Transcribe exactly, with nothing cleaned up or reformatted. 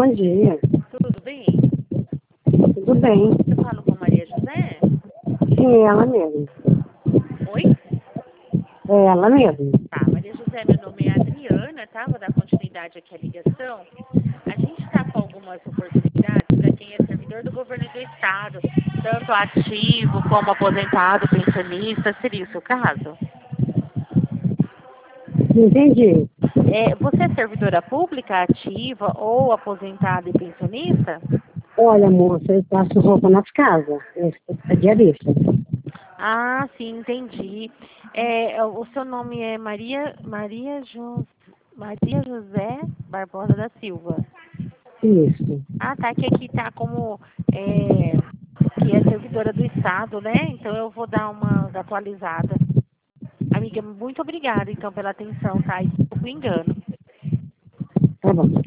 bom dia. Tudo bem? Tudo bem? Eu falo com Maria José? Sim, é ela mesmo. Oi? É ela mesmo. Tá, Maria José, meu nome é Adriana, tá? Vou dar continuidade aqui à ligação. A gente está com algumas oportunidades para quem é servidor do governo do estado, tanto ativo como aposentado, pensionista, seria o seu caso? Entendi. É, você é servidora pública, ativa ou aposentada e pensionista? Olha, moça, eu passo roupa nas casas. Eu sou diarista. Ah, sim, entendi. É, o seu nome é Maria, Maria, jo, Maria José Barbosa da Silva. Isso. Ah, tá, que aqui tá como é, que é servidora do Estado, né? Então eu vou dar uma atualizada. Amiga, muito obrigada, então, pela atenção, tá? E desculpa o engano. Tá bom.